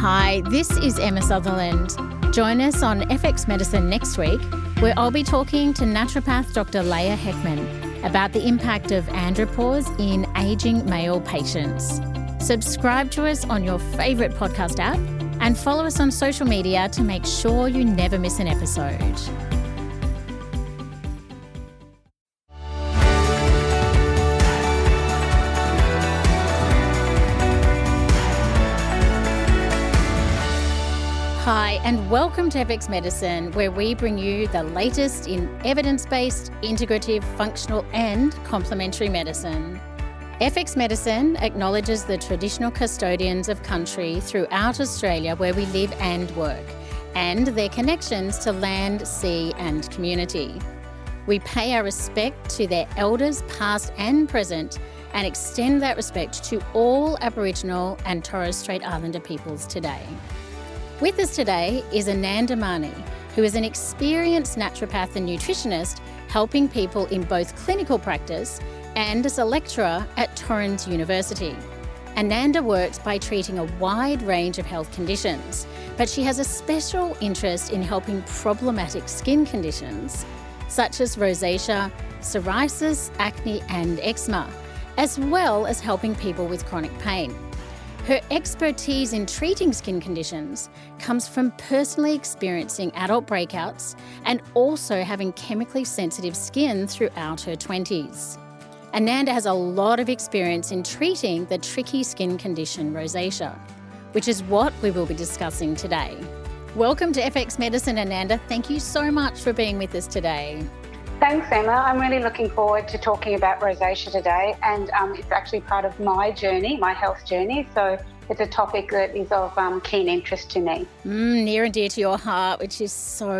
Hi, this is Emma Sutherland. Join us on FX Medicine next week, where I'll be talking to naturopath Dr. Leah Heckman about the impact of andropause in ageing male patients. Subscribe to us on your favourite podcast app and follow us on social media to make sure you never miss an episode. Hi, and welcome to FX Medicine, where we bring you the latest in evidence-based, integrative, functional and complementary medicine. FX Medicine acknowledges the traditional custodians of country throughout Australia where we live and work, and their connections to land, sea and community. We pay our respect to their elders past and present and extend that respect to all Aboriginal and Torres Strait Islander peoples today. With us today is Ananda Mani, who is an experienced naturopath and nutritionist helping people in both clinical practice and as a lecturer at Torrens University. Ananda works by treating a wide range of health conditions, but she has a special interest in helping problematic skin conditions such as rosacea, psoriasis, acne and eczema, as well as helping people with chronic pain. Her expertise in treating skin conditions comes from personally experiencing adult breakouts and also having chemically sensitive skin throughout her 20s. Ananda has a lot of experience in treating the tricky skin condition rosacea, which is what we will be discussing today. Welcome to FX Medicine, Ananda. Thank you so much for being with us today. Thanks, Emma. I'm really looking forward to talking about rosacea today, and it's actually part of my journey, my health journey, so it's a topic that is of keen interest to me. Near and dear to your heart, which is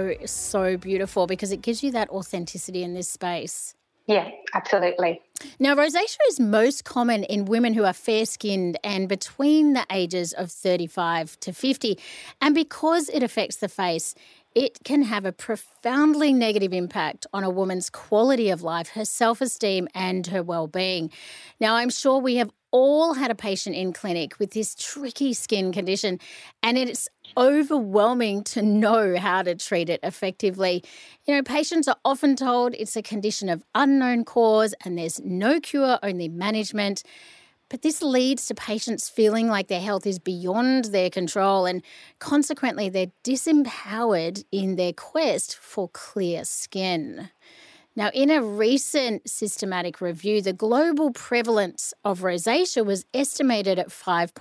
so beautiful because it gives you that authenticity in this space. Yeah, absolutely. Now, rosacea is most common in women who are fair-skinned and between the ages of 35 to 50, and because it affects the face, it can have a profoundly negative impact on a woman's quality of life, her self-esteem and her well-being. Now, I'm sure we have all had a patient in clinic with this tricky skin condition, and it's overwhelming to know how to treat it effectively. You know, patients are often told it's a condition of unknown cause and there's no cure, only management. But this leads to patients feeling like their health is beyond their control and consequently they're disempowered in their quest for clear skin. Now, in a recent systematic review, the global prevalence of rosacea was estimated at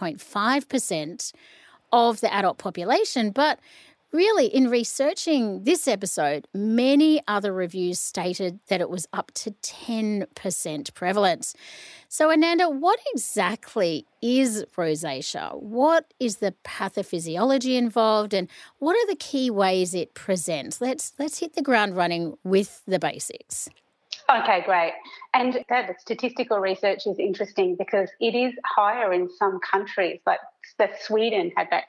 5.5% of the adult population, but really, in researching this episode, many other reviews stated that it was up to 10% prevalence. So, Ananda, what exactly is rosacea? What is the pathophysiology involved and what are the key ways it presents? Let's hit the ground running with the basics. Okay, great. And that statistical research is interesting because it is higher in some countries, like Sweden had that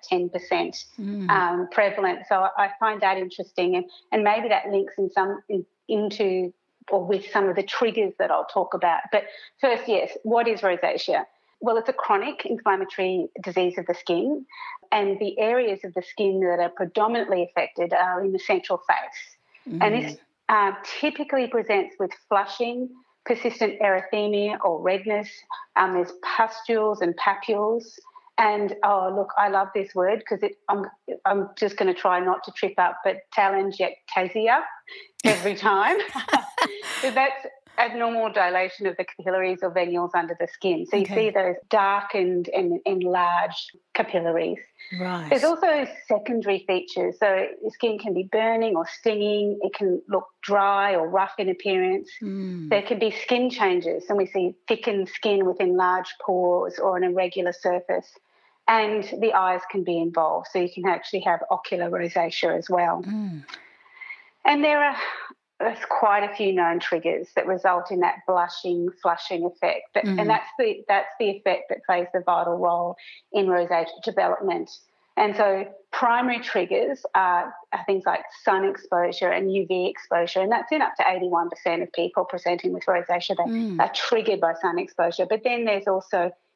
10% prevalence. So I find that interesting, and maybe that links into with some of the triggers that I'll talk about. But first, yes, what is rosacea? Well, it's a chronic inflammatory disease of the skin, and the areas of the skin that are predominantly affected are in the central face. And this typically presents with flushing, persistent erythema or redness. There's pustules and papules. And, look, I love this word because I'm just going to try not to trip up, but telangiectasia every time. So that's abnormal dilation of the capillaries or venules under the skin. So you see those darkened and enlarged capillaries. Right. There's also secondary features. So the skin can be burning or stinging. It can look dry or rough in appearance. There can be skin changes, and we see thickened skin with enlarged pores or an irregular surface. And the eyes can be involved, so you can actually have ocular rosacea as well. And there's quite a few known triggers that result in that blushing, flushing effect. And that's the effect that plays the vital role in rosacea development. And so primary triggers are things like sun exposure and UV exposure, and that's in up to 81% of people presenting with rosacea. They are triggered by sun exposure. But then there's also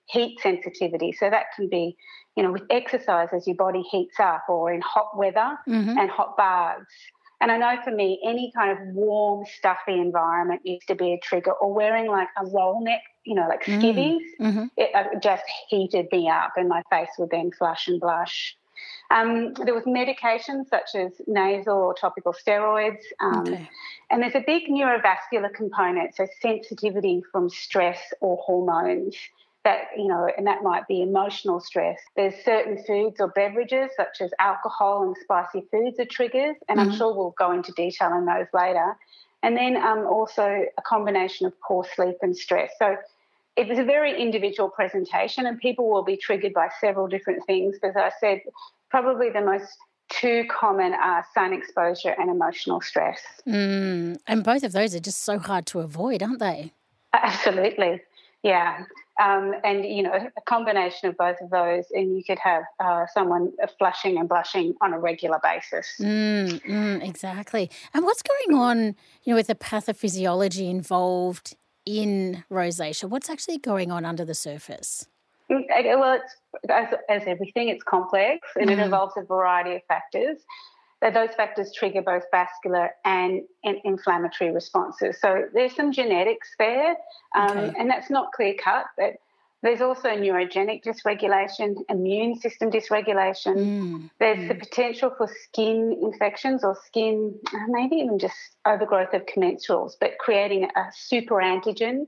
heat sensitivity. So that can be, with exercise as your body heats up, or in hot weather and hot baths. And I know for me, any kind of warm, stuffy environment needs to be a trigger, or wearing like a roll neck, like skivvies. It just heated me up and my face would then flush and blush. There was medications such as nasal or topical steroids. And there's a big neurovascular component, so sensitivity from stress or hormones. That, and that might be emotional stress. There's certain foods or beverages such as alcohol and spicy foods are triggers, and I'm sure we'll go into detail on those later. And then also a combination of poor sleep and stress. So it was a very individual presentation, and people will be triggered by several different things. As I said, probably the most two common are sun exposure and emotional stress. And both of those are just so hard to avoid, aren't they? Absolutely, yeah. And, a combination of both of those, and you could have someone flushing and blushing on a regular basis. Exactly. And what's going on, with the pathophysiology involved in rosacea? What's actually going on under the surface? Well, it's, as everything, it's complex, and it involves a variety of factors. Those factors trigger both vascular and inflammatory responses. So there's some genetics there, and that's not clear-cut, but there's also neurogenic dysregulation, immune system dysregulation. There's the potential for skin infections or skin, maybe even just overgrowth of commensals, but creating a super antigen.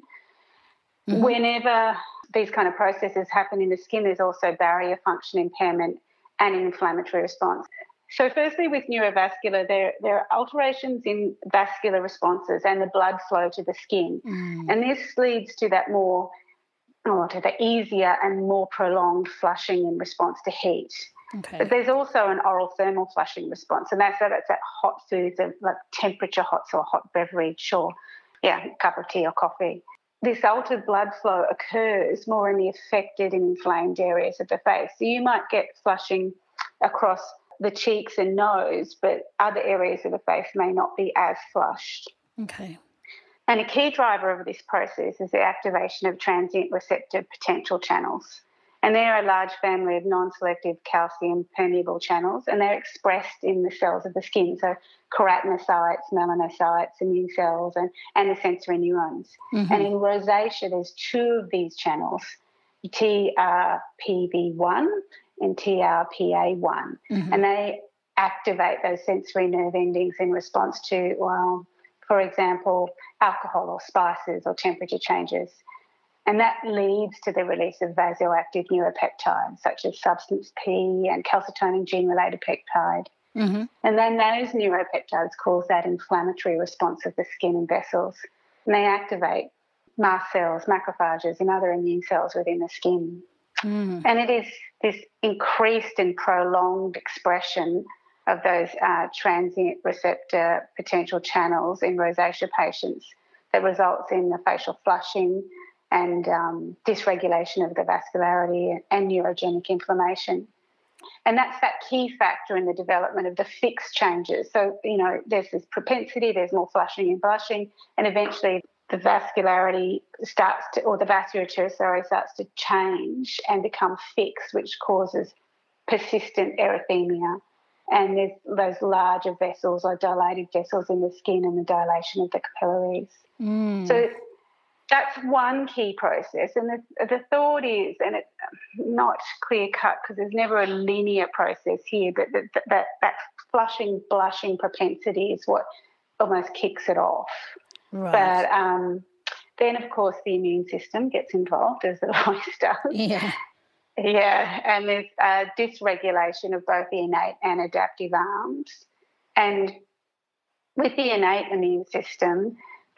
Whenever these kind of processes happen in the skin, there's also barrier function impairment and an inflammatory response. So firstly, with neurovascular, there are alterations in vascular responses and the blood flow to the skin. And this leads to that to the easier and more prolonged flushing in response to heat. But there's also an oral thermal flushing response, and that's that hot foods, like temperature hot, so a hot beverage or, a cup of tea or coffee. This altered blood flow occurs more in the affected and inflamed areas of the face. So you might get flushing across the cheeks and nose, but other areas of the face may not be as flushed. And a key driver of this process is the activation of transient receptor potential channels. And they're a large family of non-selective calcium permeable channels, and they're expressed in the cells of the skin, so keratinocytes, melanocytes, immune cells, and the sensory neurons. And in rosacea, there's two of these channels, TRPV1 and TRPA1, and they activate those sensory nerve endings in response to, for example, alcohol or spices or temperature changes. And that leads to the release of vasoactive neuropeptides such as substance P and calcitonin gene-related peptide. And then those neuropeptides cause that inflammatory response of the skin and vessels, and they activate mast cells, macrophages, and other immune cells within the skin. And it is this increased and prolonged expression of those transient receptor potential channels in rosacea patients that results in the facial flushing and dysregulation of the vascularity and neurogenic inflammation. And that's that key factor in the development of the fixed changes. So, there's this propensity, there's more flushing and blushing, and eventually the vascularity the vasculature starts to change and become fixed, which causes persistent erythemia. And there's those larger vessels or dilated vessels in the skin and the dilation of the capillaries. So that's one key process. And the thought is, and it's not clear-cut because there's never a linear process here, but that flushing, blushing propensity is what almost kicks it off. But then, of course, the immune system gets involved, as it always does. And there's dysregulation of both the innate and adaptive arms. And with the innate immune system,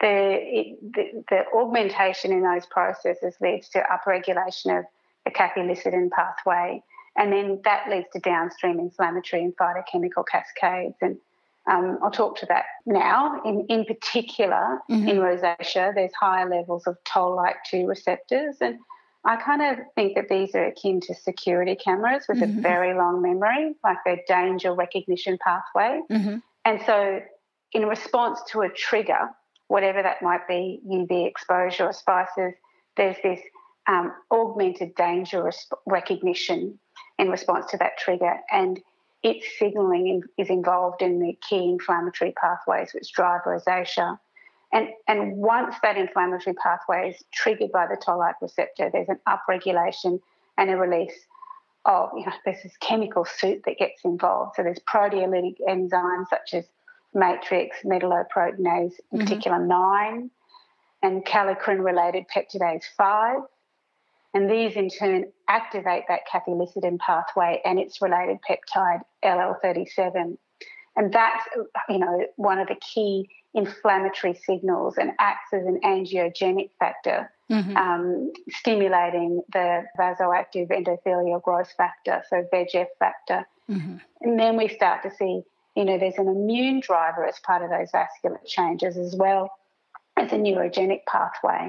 the augmentation in those processes leads to upregulation of the cathelicidin pathway, and then that leads to downstream inflammatory and phytochemical cascades. And I'll talk to that now. In particular, in rosacea, there's higher levels of toll-like 2 receptors, and I kind of think that these are akin to security cameras with a very long memory, like their danger recognition pathway. And so in response to a trigger, whatever that might be, UV exposure or spices, there's this augmented danger recognition in response to that trigger, and its signalling is involved in the key inflammatory pathways which drive rosacea. And once that inflammatory pathway is triggered by the toll-like receptor, there's an upregulation and a release of, there's this chemical soup that gets involved. So there's proteolytic enzymes such as matrix, metalloproteinase, in particular 9, and kallikrein-related peptidase 5. And these in turn activate that cathelicidin pathway and its related peptide LL37. And that's, one of the key inflammatory signals and acts as an angiogenic factor, stimulating the vasoactive endothelial growth factor, so VEGF factor. And then we start to see, there's an immune driver as part of those vascular changes as well as a neurogenic pathway.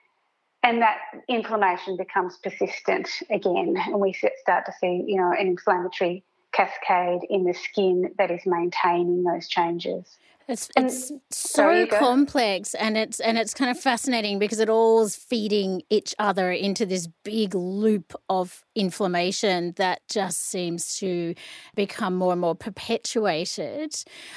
And that inflammation becomes persistent again, and we start to see, an inflammatory cascade in the skin that is maintaining those changes. It's so complex, and it's kind of fascinating because it all is feeding each other into this big loop of inflammation that just seems to become more and more perpetuated.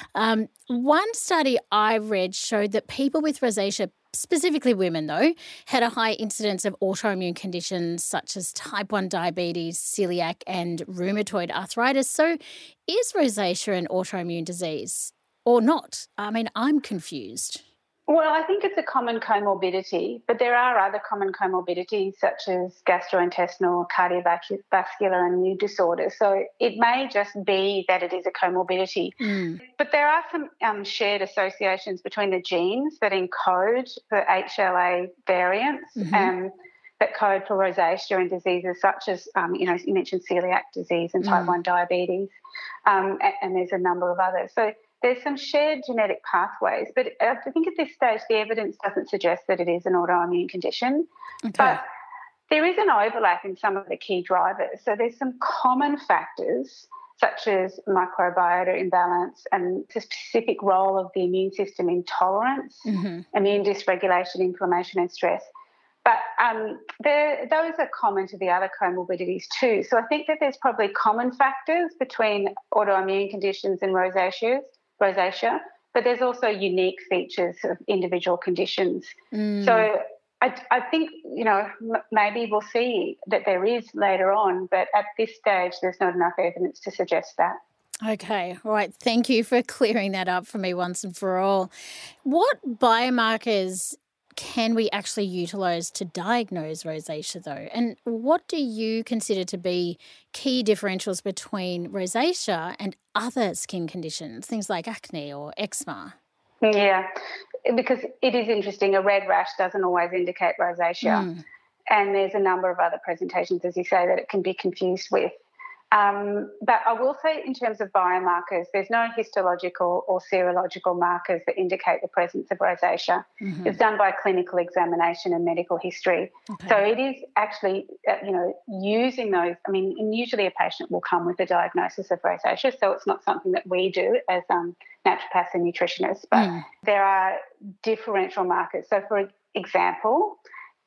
One study I read showed that people with rosacea, specifically women though, had a high incidence of autoimmune conditions such as type 1 diabetes, celiac and rheumatoid arthritis. So is rosacea an autoimmune disease or not? I mean, I'm confused. Well, I think it's a common comorbidity, but there are other common comorbidities such as gastrointestinal, cardiovascular and mood disorders. So it may just be that it is a comorbidity. But there are some shared associations between the genes that encode the HLA variants that code for rosacea and diseases such as, you mentioned celiac disease and type 1 diabetes, and there's a number of others. So there's some shared genetic pathways, but I think at this stage the evidence doesn't suggest that it is an autoimmune condition. Okay. But there is an overlap in some of the key drivers. So there's some common factors such as microbiota imbalance and the specific role of the immune system in tolerance, immune dysregulation, inflammation and stress. But those are common to the other comorbidities too. So I think that there's probably common factors between autoimmune conditions and rosacea, but there's also unique features of individual conditions. So I think, maybe we'll see that there is later on, but at this stage there's not enough evidence to suggest that. Okay, all right. Thank you for clearing that up for me once and for all. What biomarkers can we actually utilise to diagnose rosacea though? And what do you consider to be key differentials between rosacea and other skin conditions, things like acne or eczema? Yeah, because it is interesting. A red rash doesn't always indicate rosacea. And there's a number of other presentations, as you say, that it can be confused with. But I will say in terms of biomarkers, there's no histological or serological markers that indicate the presence of rosacea. It's done by clinical examination and medical history. Okay. So it is actually, using those. I mean, and usually a patient will come with a diagnosis of rosacea, so it's not something that we do as naturopaths and nutritionists, but there are differential markers. So, for example,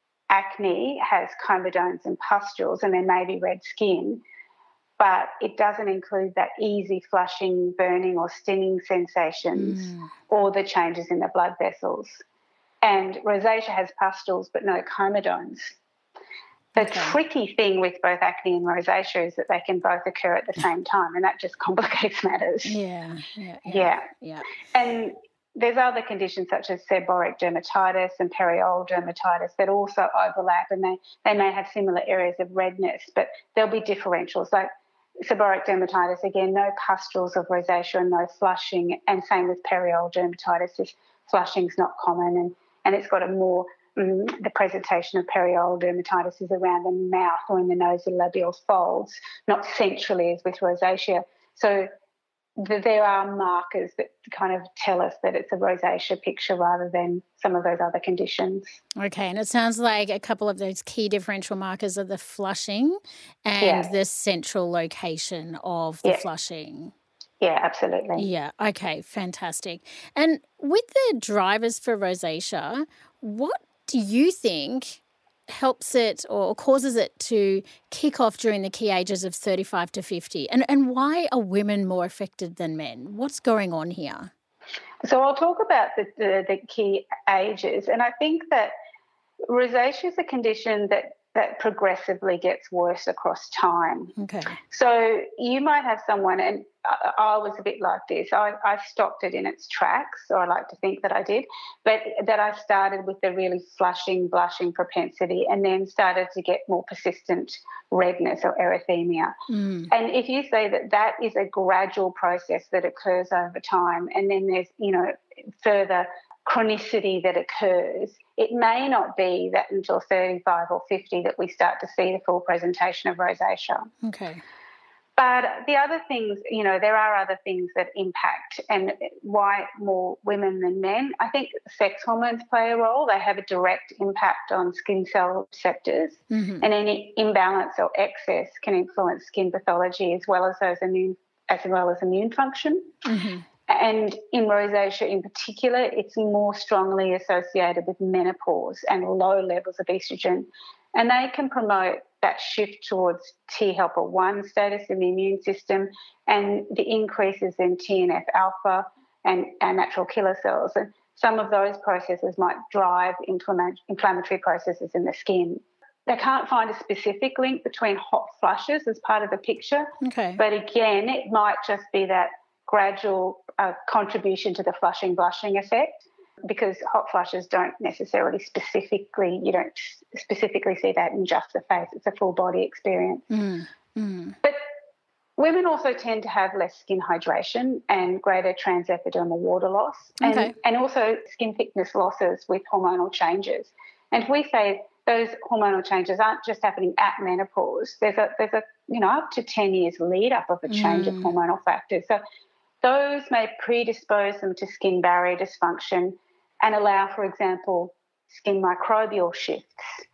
acne has comedones and pustules and there may be red skin, but it doesn't include that easy flushing, burning or stinging sensations or the changes in the blood vessels. And rosacea has pustules but no comedones. The tricky thing with both acne and rosacea is that they can both occur at the same time, and that just complicates matters. Yeah. And there's other conditions such as seborrheic dermatitis and perioral dermatitis that also overlap, and they may have similar areas of redness, but there'll be differentials. Like seborrheic dermatitis, again, no pustules of rosacea and no flushing, and same with perioral dermatitis. Flushing's not common, and it's got a more, the presentation of perioral dermatitis is around the mouth or in the nasolabial folds, not centrally as with rosacea. So there are markers that kind of tell us that it's a rosacea picture rather than some of those other conditions. Okay, and it sounds like a couple of those key differential markers are the flushing and the central location of the flushing. Yeah, absolutely. Yeah, okay, fantastic. And with the drivers for rosacea, what do you think helps it or causes it to kick off during the key ages of 35 to 50? And why are women more affected than men? What's going on here? So I'll talk about the key ages, and I think that rosacea is a condition that progressively gets worse across time. Okay. So you might have someone, and I was a bit like this. I stopped it in its tracks, or I like to think that I did, but that I started with the really flushing, blushing propensity and then started to get more persistent redness or erythema. And if you say that is a gradual process that occurs over time, and then there's, further chronicity that occurs, it may not be that until 35 or 50 that we start to see the full presentation of rosacea. Okay. But the other things, there are other things that impact, and why more women than men. I think sex hormones play a role. They have a direct impact on skin cell receptors, and any imbalance or excess can influence skin pathology as well as immune function. And in rosacea in particular, it's more strongly associated with menopause and low levels of estrogen. And they can promote that shift towards T helper 1 status in the immune system and the increases in TNF alpha and natural killer cells. And some of those processes might drive inflammatory processes in the skin. They can't find a specific link between hot flushes as part of the picture. Okay. But again, it might just be that gradual contribution to the flushing blushing effect, because hot flushes don't necessarily you don't specifically see that in just the face. It's a full body experience. But women also tend to have less skin hydration and greater transepidermal water loss, and also skin thickness losses with hormonal changes. And if we say those hormonal changes aren't just happening at menopause, there's a up to 10 years lead up of a change of hormonal factors. So those may predispose them to skin barrier dysfunction and allow, for example, skin microbial shifts,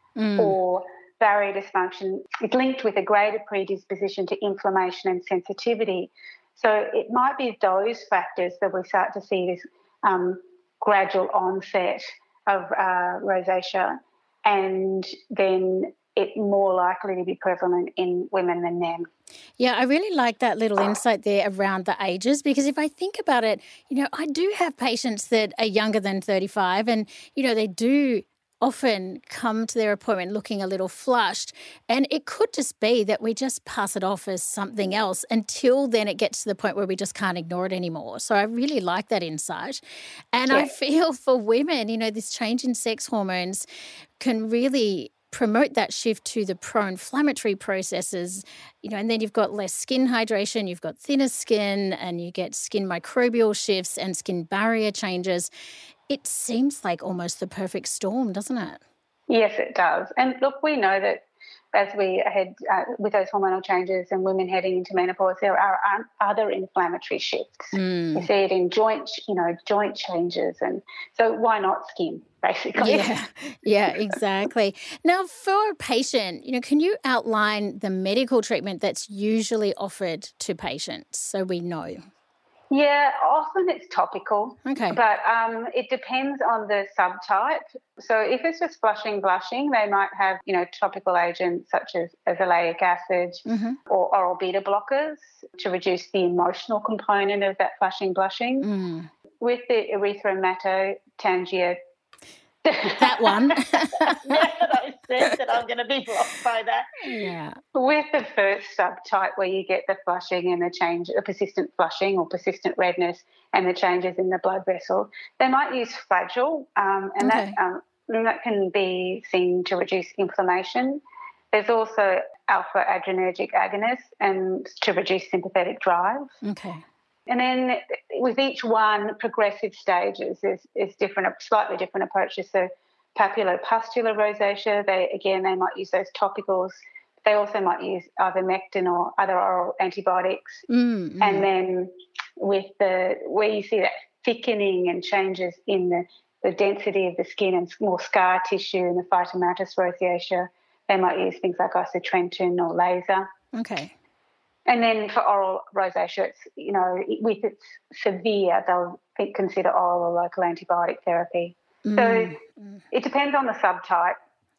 or barrier dysfunction is linked with a greater predisposition to inflammation and sensitivity. So it might be those factors that we start to see this gradual onset of rosacea, and then it's more likely to be prevalent in women than men. Yeah, I really like that little insight there around the ages, because if I think about it, I do have patients that are younger than 35 and, they do often come to their appointment looking a little flushed, and it could just be that we just pass it off as something else until then it gets to the point where we just can't ignore it anymore. So I really like that insight. And I feel for women, this change in sex hormones can really promote that shift to the pro-inflammatory processes, and then you've got less skin hydration, you've got thinner skin, and you get skin microbial shifts and skin barrier changes. It seems like almost the perfect storm, doesn't it? Yes, it does. And look, we know that as we head with those hormonal changes and women heading into menopause, there are other inflammatory shifts. You see it in joint changes, and so why not skin, basically? Yeah, exactly. Now, for a patient, can you outline the medical treatment that's usually offered to patients so we know? Yeah, often it's topical. Okay. But it depends on the subtype. So if it's just flushing, blushing, they might have, topical agents such as azelaic acid or oral beta blockers to reduce the emotional component of that flushing, blushing. With the erythromatogenia. That one. I said that I'm going to be blocked by that. Yeah. With the first subtype where you get the flushing and the persistent flushing or persistent redness and the changes in the blood vessel, they might use Flagyl, and that can be seen to reduce inflammation. There's also alpha-adrenergic agonists and to reduce sympathetic drive. Okay. And then with each one, progressive stages is different, slightly different approaches. So papulopustular rosacea, they might use those topicals. They also might use ivermectin or other oral antibiotics. And then with where you see that thickening and changes in the density of the skin and more scar tissue in the phytomatous rosacea, they might use things like isotretinoin or laser. Okay. And then for oral rosacea, it's, with its severe, they'll consider oral or local antibiotic therapy. So it depends on the subtype.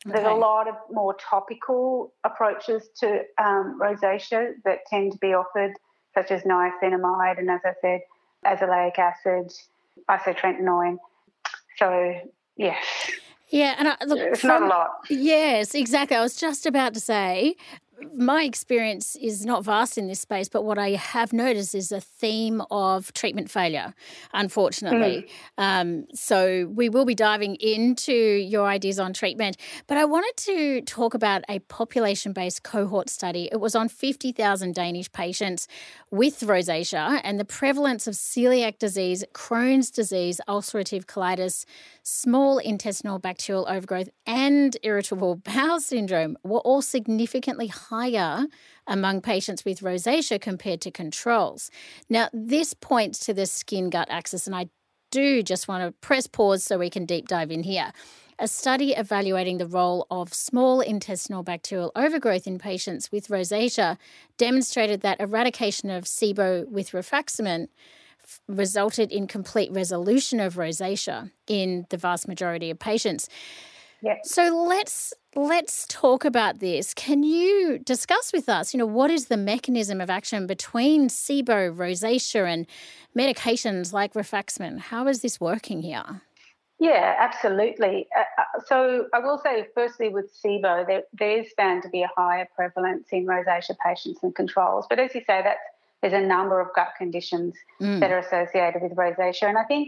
There's a lot of more topical approaches to rosacea that tend to be offered, such as niacinamide and, as I said, azelaic acid, isotretinoin. So, yes. Yeah, and look, it's not a lot. Yes, exactly. I was just about to say, my experience is not vast in this space, but what I have noticed is a theme of treatment failure, unfortunately. So we will be diving into your ideas on treatment, but I wanted to talk about a population-based cohort study. It was on 50,000 Danish patients with rosacea and the prevalence of celiac disease, Crohn's disease, ulcerative colitis, small intestinal bacterial overgrowth and irritable bowel syndrome were all significantly higher among patients with rosacea compared to controls. Now, this points to the skin-gut axis, and I do just want to press pause so we can deep dive in here. A study evaluating the role of small intestinal bacterial overgrowth in patients with rosacea demonstrated that eradication of SIBO with rifaximin resulted in complete resolution of rosacea in the vast majority of patients. Yep. So let's talk about this. Can you discuss with us, what is the mechanism of action between SIBO, rosacea, and medications like rifaximin? How is this working here? Yeah, absolutely. So I will say, firstly, with SIBO, there's found to be a higher prevalence in rosacea patients than controls. But as you say, there's a number of gut conditions that are associated with rosacea. And I think,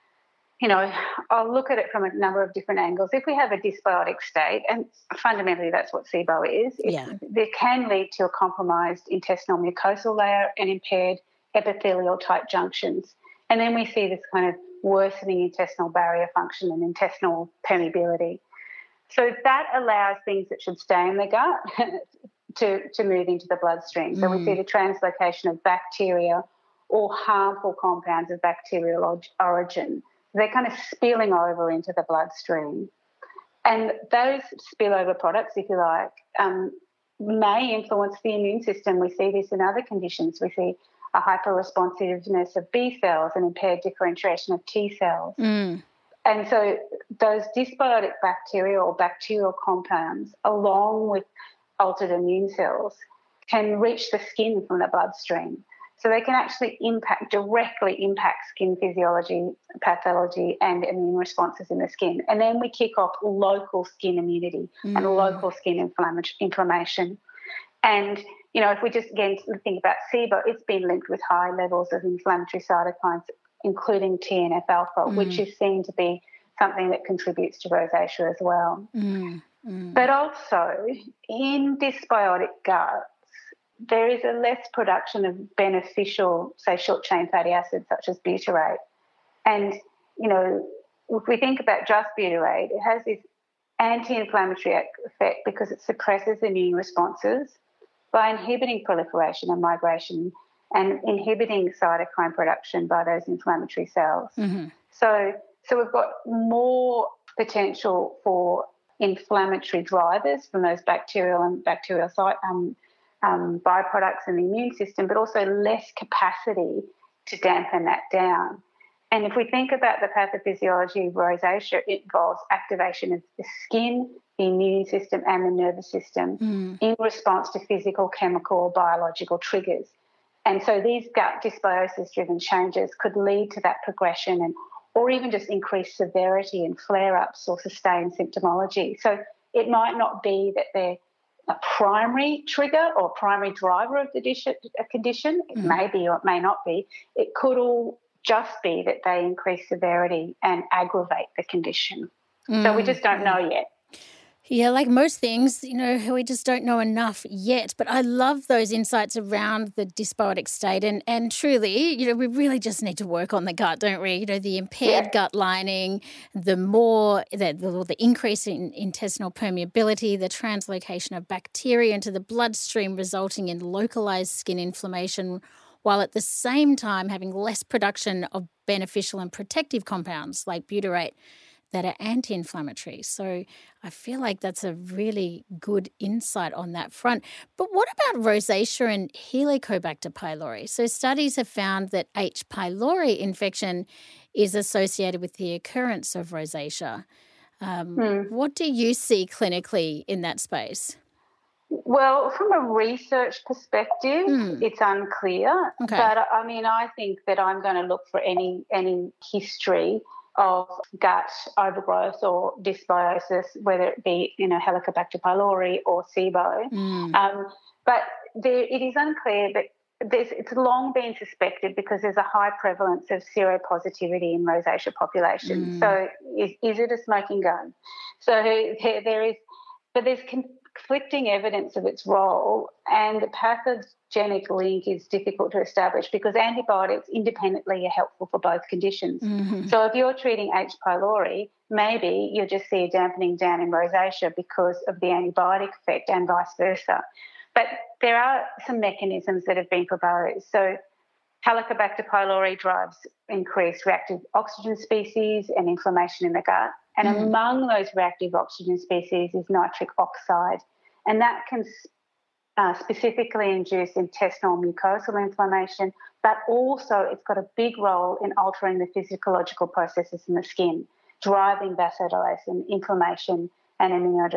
I'll look at it from a number of different angles. If we have a dysbiotic state, and fundamentally that's what SIBO is, there can lead to a compromised intestinal mucosal layer and impaired epithelial-type junctions. And then we see this kind of worsening intestinal barrier function and intestinal permeability. So that allows things that should stay in the gut to move into the bloodstream. So we see the translocation of bacteria or harmful compounds of bacterial origin. They're kind of spilling over into the bloodstream. And those spillover products, if you like, may influence the immune system. We see this in other conditions. We see a hyperresponsiveness of B cells and impaired differentiation of T cells. And so those dysbiotic bacteria or bacterial compounds, along with altered immune cells, can reach the skin from the bloodstream. So they can actually directly impact skin physiology, pathology, and immune responses in the skin. And then we kick off local skin immunity and local skin inflammation. And, if we just, again, think about SIBO, it's been linked with high levels of inflammatory cytokines, including TNF-alpha, which is seen to be something that contributes to rosacea as well. But also, in dysbiotic guts, there is a less production of beneficial, say, short-chain fatty acids such as butyrate. And, if we think about just butyrate, it has this anti-inflammatory effect because it suppresses immune responses by inhibiting proliferation and migration and inhibiting cytokine production by those inflammatory cells. So we've got more potential for inflammatory drivers from those bacterial and bacterial byproducts in the immune system, but also less capacity to dampen that down. And if we think about the pathophysiology of rosacea, it involves activation of the skin, the immune system and the nervous system in response to physical, chemical or biological triggers. And so these gut dysbiosis-driven changes could lead to that progression or even just increased severity and flare-ups or sustained symptomology. So it might not be that they're a primary trigger or primary driver of the condition. It may be or it may not be. It could all just be that they increase severity and aggravate the condition. So we just don't know yet. Yeah, like most things, we just don't know enough yet. But I love those insights around the dysbiotic state. And truly, we really just need to work on the gut, don't we? The impaired gut lining, the increase in intestinal permeability, the translocation of bacteria into the bloodstream, resulting in localized skin inflammation, while at the same time having less production of beneficial and protective compounds like butyrate that are anti-inflammatory. So I feel like that's a really good insight on that front. But what about rosacea and Helicobacter pylori? So studies have found that H. pylori infection is associated with the occurrence of rosacea. What do you see clinically in that space? Well, from a research perspective, it's unclear. Okay. But, I mean, I think that I'm going to look for any history of gut overgrowth or dysbiosis, whether it be, Helicobacter pylori or SIBO. But it is unclear, but it's long been suspected because there's a high prevalence of seropositivity in rosacea populations. So is it a smoking gun? So there is, but there's conflicting evidence of its role, and the pathogenic link is difficult to establish because antibiotics independently are helpful for both conditions. So if you're treating H. pylori, maybe you'll just see a dampening down in rosacea because of the antibiotic effect and vice versa. But there are some mechanisms that have been proposed. So Helicobacter pylori drives increased reactive oxygen species and inflammation in the gut. And among those reactive oxygen species is nitric oxide. And that can specifically induce intestinal mucosal inflammation, but also it's got a big role in altering the physiological processes in the skin, driving vasodilation, inflammation, and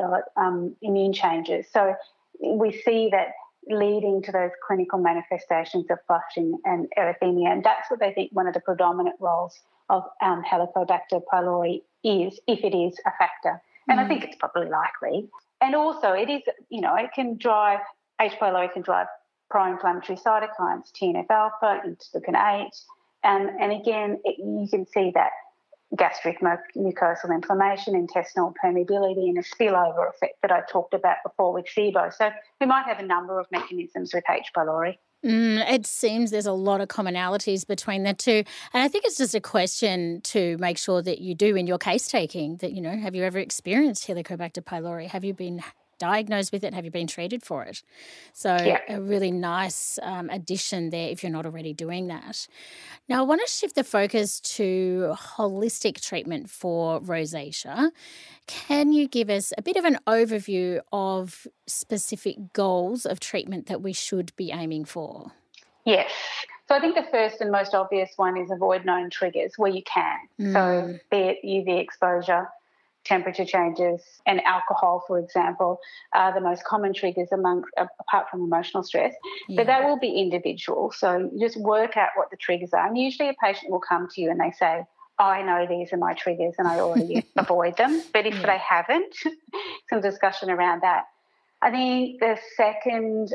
immune changes. So we see that leading to those clinical manifestations of flushing and erythema. And that's what they think one of the predominant roles of Helicobacter pylori is, if it is a factor. And I think it's probably likely. And also it is, it can drive, H. pylori can drive pro-inflammatory cytokines, TNF-alpha, interleukin-8. And again, you can see that gastric mucosal inflammation, intestinal permeability, and a spillover effect that I talked about before with SIBO. So we might have a number of mechanisms with H. pylori. It seems there's a lot of commonalities between the two. And I think it's just a question to make sure that you do in your case taking that, have you ever experienced Helicobacter pylori? Have you been diagnosed with it? Have you been treated for it? So a really nice addition there if you're not already doing that. Now, I want to shift the focus to holistic treatment for rosacea. Can you give us a bit of an overview of specific goals of treatment that we should be aiming for? Yes. So I think the first and most obvious one is avoid known triggers where you can. So be it UV exposure, temperature changes, and alcohol, for example, are the most common triggers apart from emotional stress. But that will be individual. So just work out what the triggers are. And usually a patient will come to you and they say, I know these are my triggers and I already avoid them. But if they haven't, some discussion around that. I think the second,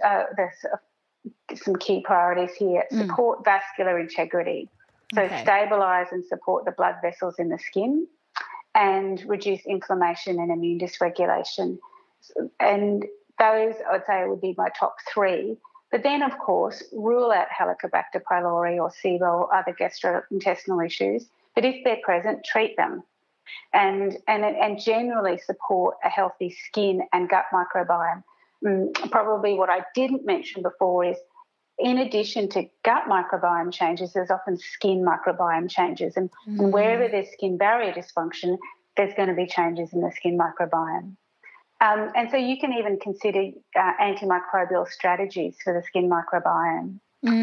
there's some key priorities here. Support vascular integrity. So stabilise and support the blood vessels in the skin, and reduce inflammation and immune dysregulation. And those, I would say, would be my top three. But then, of course, rule out Helicobacter pylori or SIBO or other gastrointestinal issues. But if they're present, treat them. And generally support a healthy skin and gut microbiome. Probably what I didn't mention before is, in addition to gut microbiome changes, there's often skin microbiome changes. And wherever there's skin barrier dysfunction, there's going to be changes in the skin microbiome. And so you can even consider antimicrobial strategies for the skin microbiome.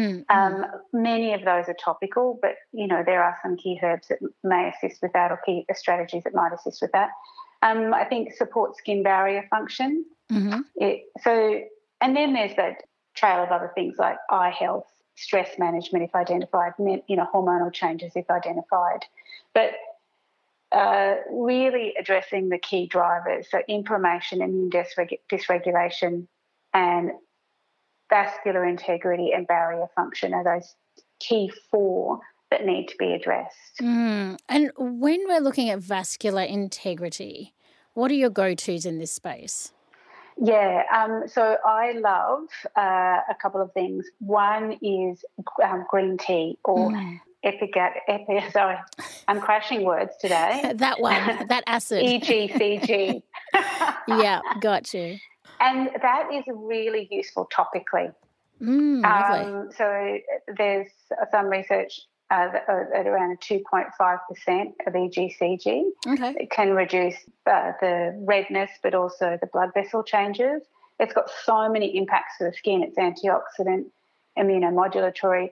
Many of those are topical, but, there are some key herbs that may assist with that, or key strategies that might assist with that. I think support skin barrier function. And then there's that trail of other things like eye health, stress management if identified, hormonal changes if identified. But really addressing the key drivers, so inflammation, immune dysregulation, and vascular integrity and barrier function are those key four that need to be addressed. And when we're looking at vascular integrity, what are your go-tos in this space? So I love a couple of things. One is green tea or sorry, I'm crashing words today. That one, that acid. EGCG. Yeah, got you. And that is really useful topically. Lovely. So there's some research at around 2.5% of EGCG. It can reduce the redness, but also the blood vessel changes. It's got so many impacts to the skin. It's antioxidant, immunomodulatory,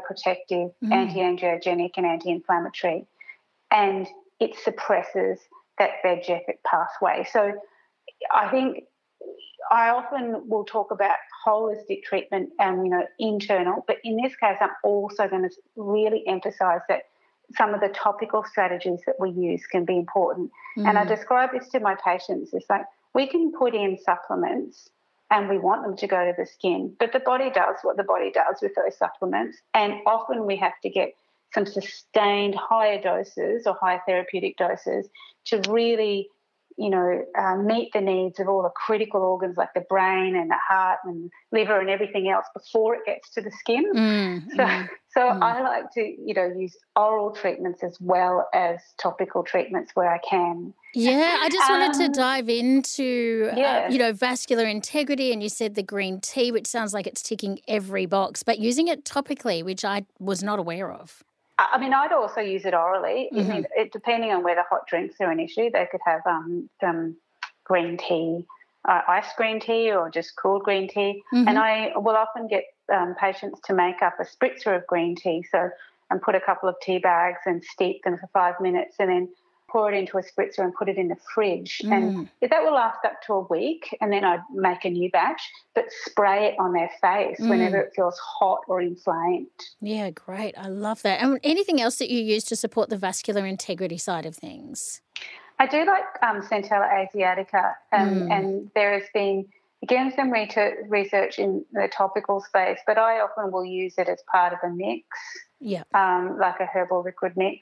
photoprotective, anti-angiogenic, and anti-inflammatory. And it suppresses that VEGF pathway. So I think I often will talk about holistic treatment and, internal, but in this case, I'm also going to really emphasise that some of the topical strategies that we use can be important. And I describe this to my patients. It's like we can put in supplements and we want them to go to the skin, but the body does what the body does with those supplements. And often we have to get some sustained higher doses or higher therapeutic doses to really meet the needs of all the critical organs like the brain and the heart and liver and everything else before it gets to the skin. So I like to, use oral treatments as well as topical treatments where I can. Yeah, I just wanted to dive into, vascular integrity, and you said the green tea, which sounds like it's ticking every box, but using it topically, which I was not aware of. I mean, I'd also use it orally. I mean, depending on whether hot drinks are an issue, they could have some green tea, iced green tea or just cooled green tea. And I will often get patients to make up a spritzer of green tea, and put a couple of tea bags and steep them for 5 minutes and then pour it into a spritzer and put it in the fridge. And that will last up to a week, and then I'd make a new batch, but spray it on their face whenever it feels hot or inflamed. Yeah, great. I love that. And anything else that you use to support the vascular integrity side of things? I do like Centella asiatica, and there has been, again, some research in the topical space, but I often will use it as part of a mix, like a herbal liquid mix,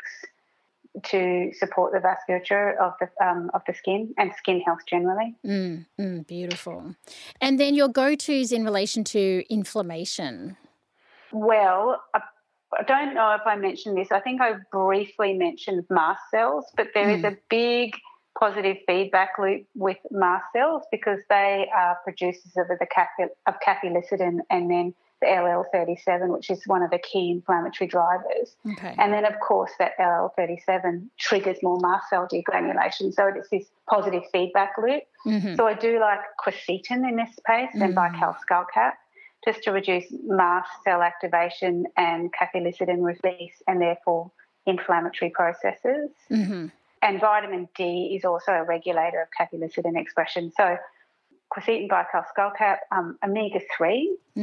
to support the vasculature of the skin and skin health generally. Beautiful. And then your go-tos in relation to inflammation? Well, I don't know if I mentioned this. I think I briefly mentioned mast cells, but there is a big positive feedback loop with mast cells because they are producers of cathelicidin and then the LL37, which is one of the key inflammatory drivers. Okay. And then, of course, that LL37 triggers more mast cell degranulation. So it's this positive feedback loop. So I do like quercetin in this space and Baikal Skullcap just to reduce mast cell activation and cathelicidin release and therefore inflammatory processes. And vitamin D is also a regulator of cathelicidin expression. So quercetin, Baikal Skullcap, omega-3,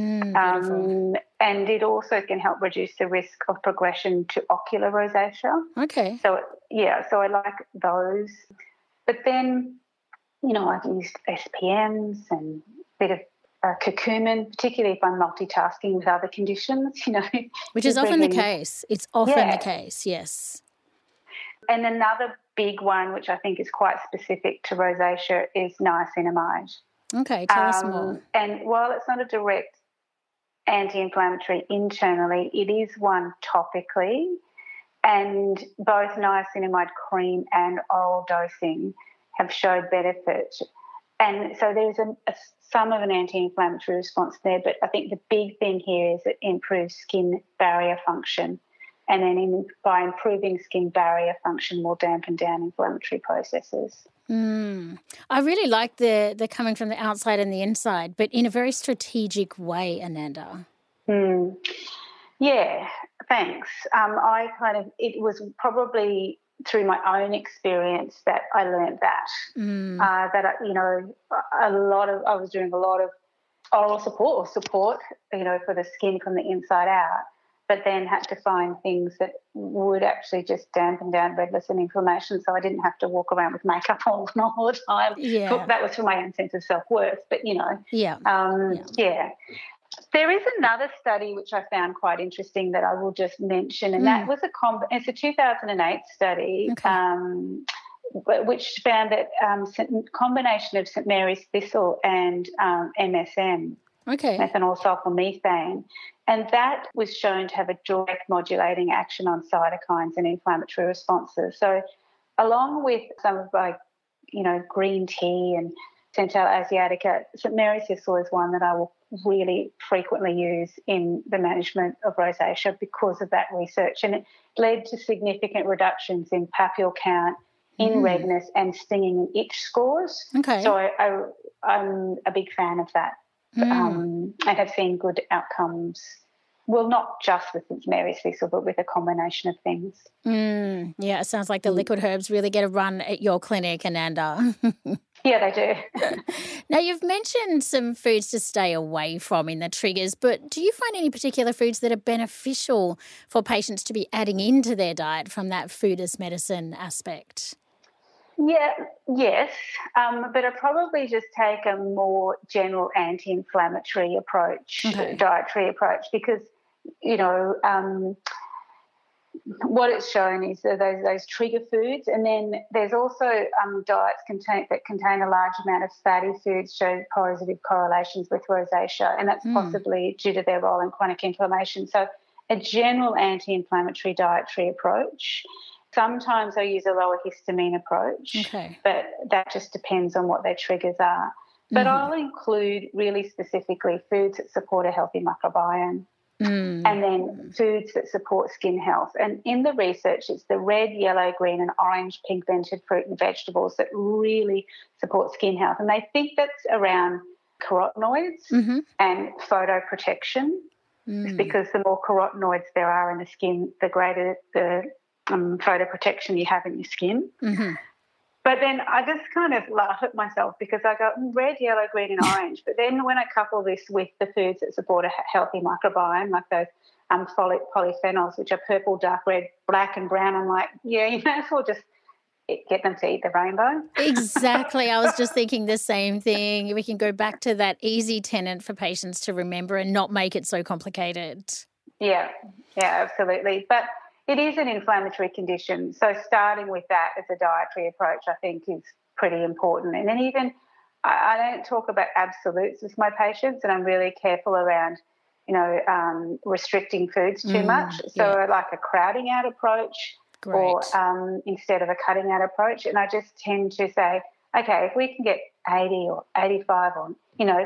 and it also can help reduce the risk of progression to ocular rosacea. Okay. So I like those. But then, I've used SPMs and a bit of curcumin, particularly if I'm multitasking with other conditions, Which is often the case. It's often the case, yes. And another big one, which I think is quite specific to rosacea, is niacinamide. Okay, tell us more. And while it's not a direct anti-inflammatory internally, it is one topically, and both niacinamide cream and oral dosing have showed benefit. And so there's some of an anti-inflammatory response there, but I think the big thing here is it improves skin barrier function. And then by improving skin barrier function, will dampen down inflammatory processes. I really like the coming from the outside and the inside, but in a very strategic way, Ananda. Yeah, thanks. It was probably through my own experience that I learned that. I was doing a lot of oral support for the skin from the inside out, but then had to find things that would actually just dampen down redness and inflammation, so I didn't have to walk around with makeup on all the time. Yeah. That was for my own sense of self-worth, but, There is another study which I found quite interesting that I will just mention, and that was it's a 2008 study, which found that combination of St Mary's thistle and MSM, methanol sulfamethane, and that was shown to have a direct modulating action on cytokines and inflammatory responses. So along with some of green tea and Centella asiatica, St Mary's thistle is one that I will really frequently use in the management of rosacea because of that research. And it led to significant reductions in papule count, in redness and stinging and itch scores. Okay. So I'm a big fan of that and have seen good outcomes well, not just with St Mary's Thistle, but with a combination of things. Yeah, it sounds like the liquid herbs really get a run at your clinic, Ananda. Yeah, they do. Now, you've mentioned some foods to stay away from in the triggers, but do you find any particular foods that are beneficial for patients to be adding into their diet from that food as medicine aspect? Yes, but I'd probably just take a more general anti-inflammatory approach, dietary approach, because, what it's shown is that those trigger foods, and then there's also diets that contain a large amount of fatty foods show positive correlations with rosacea, and that's possibly due to their role in chronic inflammation. So a general anti-inflammatory dietary approach. Sometimes I use a lower histamine approach, but that just depends on what their triggers are. But I'll include really specifically foods that support a healthy microbiome. And then foods that support skin health. And in the research, it's the red, yellow, green and orange pigmented fruit and vegetables that really support skin health. And they think that's around carotenoids and photoprotection, because the more carotenoids there are in the skin, the greater the photoprotection you have in your skin. But then I just kind of laugh at myself because I go red, yellow, green and orange. But then when I couple this with the foods that support a healthy microbiome, like those polyphenols, which are purple, dark red, black and brown, I'm like, yeah, you may as well just get them to eat the rainbow. Exactly. I was just thinking the same thing. We can go back to that easy tenet for patients to remember and not make it so complicated. Yeah, absolutely. But it is an inflammatory condition, so starting with that as a dietary approach I think is pretty important. And then even I don't talk about absolutes with my patients, and I'm really careful around, restricting foods too much. So like a crowding out approach or instead of a cutting out approach. And I just tend to say, okay, if we can get 80 or 85 on,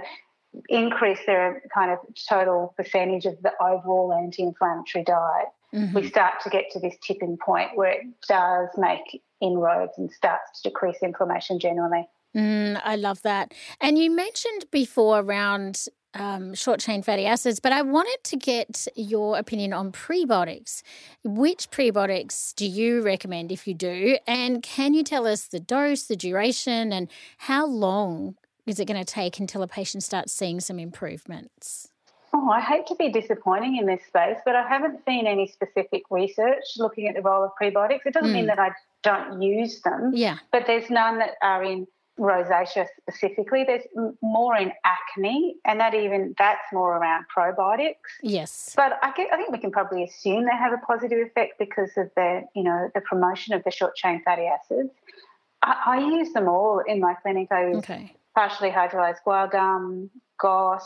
increase their kind of total percentage of the overall anti-inflammatory diet, we start to get to this tipping point where it does make inroads and starts to decrease inflammation generally. I love that. And you mentioned before around short-chain fatty acids, but I wanted to get your opinion on prebiotics. Which prebiotics do you recommend if you do? And can you tell us the dose, the duration, and how long is it going to take until a patient starts seeing some improvements? Oh, I hate to be disappointing in this space, but I haven't seen any specific research looking at the role of prebiotics. It doesn't mean that I don't use them, but there's none that are in rosacea specifically. There's more in acne, and that's more around probiotics. Yes. But I think we can probably assume they have a positive effect because of the promotion of the short-chain fatty acids. I use them all in my clinic. I use partially hydrolyzed guar gum, GOS,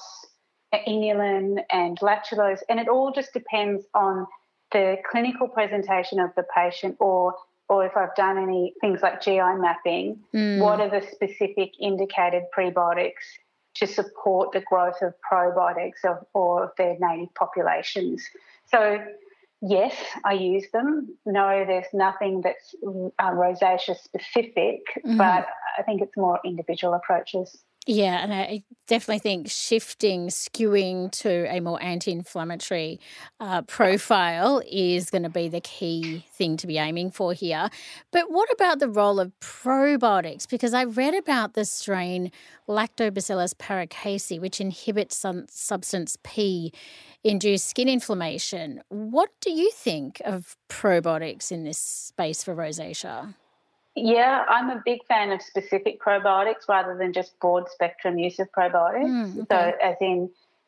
inulin and lactulose, and it all just depends on the clinical presentation of the patient or if I've done any things like GI mapping, what are the specific indicated prebiotics to support the growth of probiotics or of their native populations. So, yes, I use them. No, there's nothing that's rosacea specific, but I think it's more individual approaches. Yeah, and I definitely think skewing to a more anti-inflammatory profile is going to be the key thing to be aiming for here. But what about the role of probiotics? Because I read about the strain Lactobacillus paracasei, which inhibits substance P-induced skin inflammation. What do you think of probiotics in this space for rosacea? Yeah, I'm a big fan of specific probiotics rather than just broad spectrum use of probiotics. So as in,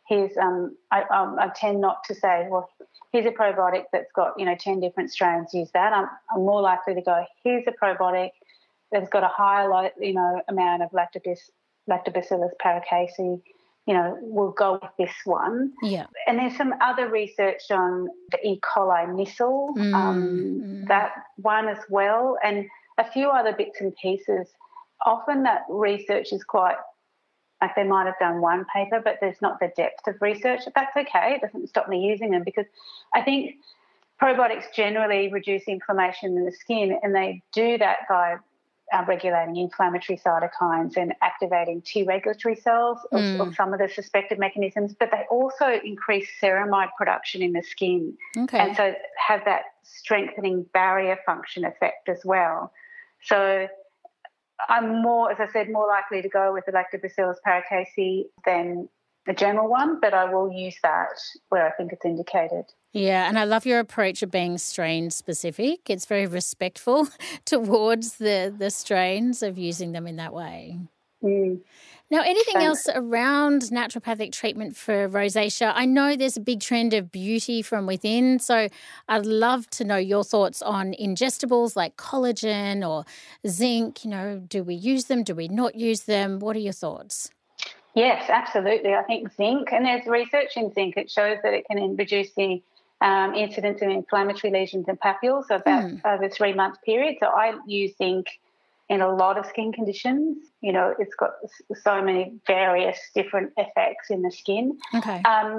I tend not to say, well, here's a probiotic that's got, 10 different strains, use that. I'm more likely to go, here's a probiotic that's got a higher, amount of Lactobacillus paracasei, we'll go with this one. Yeah. And there's some other research on the E. coli missile, that one as well, and a few other bits and pieces. Often that research is quite, like they might have done one paper, but there's not the depth of research. That's okay. It doesn't stop me using them because I think probiotics generally reduce inflammation in the skin, and they do that by regulating inflammatory cytokines and activating T regulatory cells of some of the suspected mechanisms, but they also increase ceramide production in the skin. Okay. And so have that strengthening barrier function effect as well. So I'm more, as I said, more likely to go with the Lactobacillus paracasei than a general one, but I will use that where I think it's indicated. Yeah, and I love your approach of being strain specific. It's very respectful towards the strains of using them in that way. Now, anything else around naturopathic treatment for rosacea? I know there's a big trend of beauty from within, so I'd love to know your thoughts on ingestibles like collagen or zinc. You know, do we use them? Do we not use them? What are your thoughts? Yes, absolutely. I think zinc, and there's research in zinc, it shows that it can reduce the incidence of inflammatory lesions and papules about over a 3-month period. So I use zinc in a lot of skin conditions. You know, it's got so many various different effects in the skin. Okay.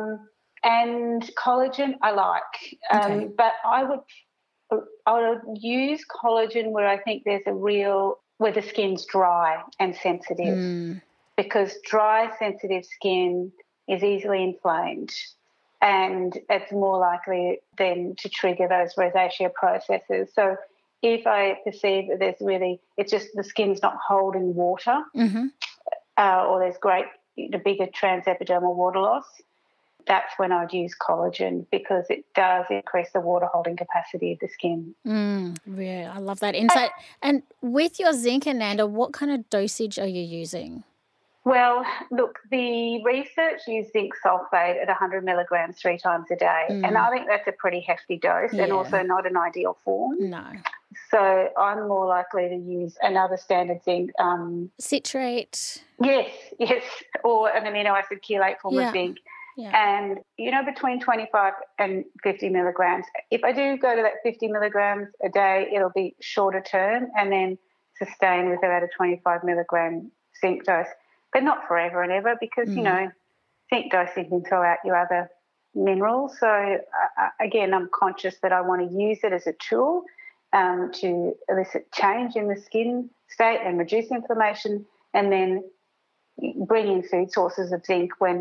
And collagen I like, but I would use collagen where I think there's where the skin's dry and sensitive. Because dry, sensitive skin is easily inflamed and it's more likely then to trigger those rosacea processes. So if I perceive that it's just the skin's not holding water or there's bigger transepidermal water loss, that's when I'd use collagen because it does increase the water holding capacity of the skin. Yeah, I love that insight. And with your zinc, Ananda, what kind of dosage are you using? Well, look, the research used zinc sulfate at 100 milligrams 3 times a day, and I think that's a pretty hefty dose and also not an ideal form. No. So I'm more likely to use another standard zinc. Citrate. Yes, or an amino acid chelate form of zinc. Yeah. And, you know, between 25 and 50 milligrams. If I do go to that 50 milligrams a day, it'll be shorter term and then sustain with about a 25 milligram zinc dose. But not forever and ever because, you know, zinc dosing can throw out your other minerals. So, again, I'm conscious that I want to use it as a tool to elicit change in the skin state and reduce inflammation and then bring in food sources of zinc when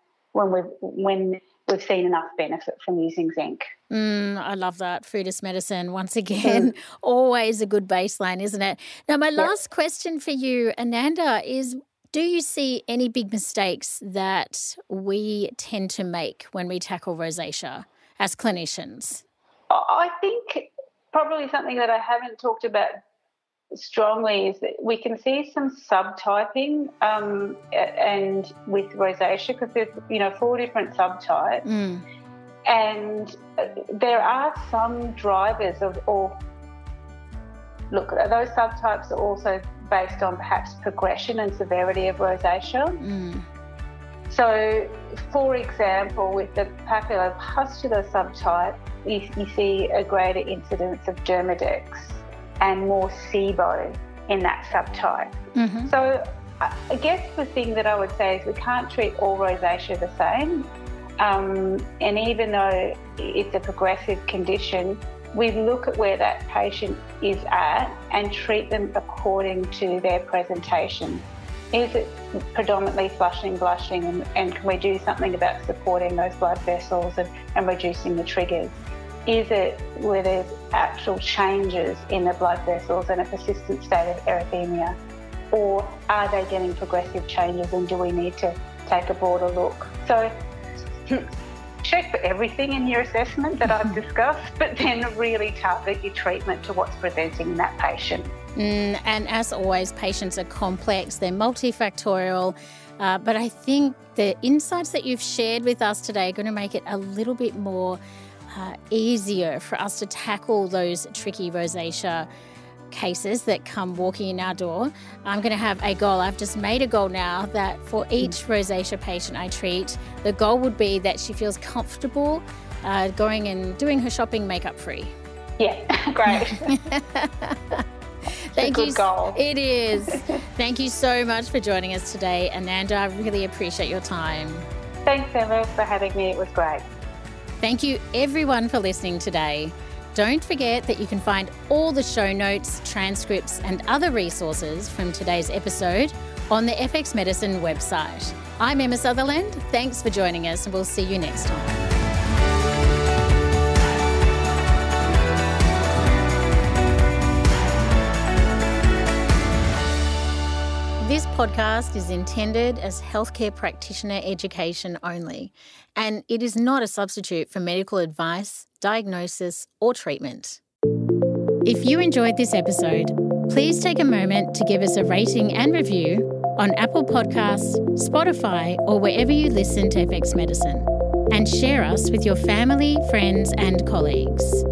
we've seen enough benefit from using zinc. I love that. Food is medicine. Once again, always a good baseline, isn't it? Now, my last question for you, Ananda, is do you see any big mistakes that we tend to make when we tackle rosacea as clinicians? I think probably something that I haven't talked about strongly is that we can see some subtyping and with rosacea because there's 4 different subtypes and there are some drivers those subtypes are also based on perhaps progression and severity of rosacea. So, for example, with the papulopustular subtype, you see a greater incidence of Dermadex and more SIBO in that subtype. So I guess the thing that I would say is we can't treat all rosacea the same. And even though it's a progressive condition, we look at where that patient is at and treat them according to their presentation. Is it predominantly flushing, blushing, and can we do something about supporting those blood vessels and reducing the triggers? Is it where there's actual changes in the blood vessels and a persistent state of erythemia? Or are they getting progressive changes and do we need to take a broader look? So check for everything in your assessment that I've discussed, but then really target your treatment to what's presenting in that patient. And as always, patients are complex, they're multifactorial, but I think the insights that you've shared with us today are going to make it a little bit more easier for us to tackle those tricky rosacea cases that come walking in our door. I'm going to have a goal. I've just made a goal now that for each rosacea patient I treat, the goal would be that she feels comfortable going and doing her shopping makeup free. Yeah, great. Thank you. Good goal. It is. Thank you so much for joining us today, Ananda. I really appreciate your time. Thanks, Emma, for having me. It was great. Thank you, everyone, for listening today. Don't forget that you can find all the show notes, transcripts, and other resources from today's episode on the FX Medicine website. I'm Emma Sutherland. Thanks for joining us, and we'll see you next time. This podcast is intended as healthcare practitioner education only, and it is not a substitute for medical advice, diagnosis, or treatment. If you enjoyed this episode, please take a moment to give us a rating and review on Apple Podcasts, Spotify, or wherever you listen to FX Medicine, and share us with your family, friends, and colleagues.